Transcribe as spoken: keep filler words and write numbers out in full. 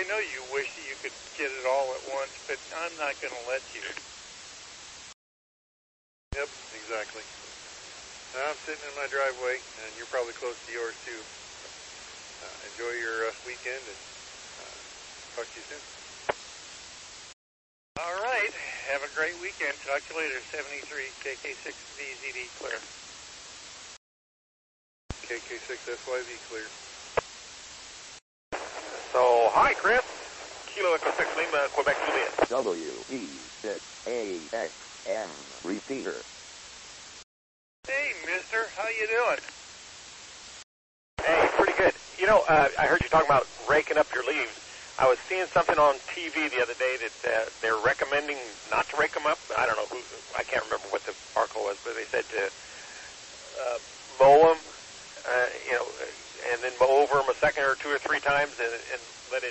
know you wish that you could get it all at once, but I'm not going to let you. Yep, exactly. I'm sitting in my driveway, and you're probably close to yours, too. Uh, enjoy your uh, weekend, and uh, talk to you soon. All right. Have a great weekend. Talk to you later. seventy-three K K six V Z D clear. K K six S Y V clear. So, hi, Chris. Kilo Echo six Lima, Quebec, Juliet. W E six A X M repeater. Hey, mister. How you doing? Hey, pretty good. You know, uh, I heard you talking about raking up your leaves. I was seeing something on T V the other day that uh, they're recommending not to rake them up. I don't know who, I can't remember what the article was, but they said to uh, mow them, uh, you know, and then mow over them a second or two or three times and, and let it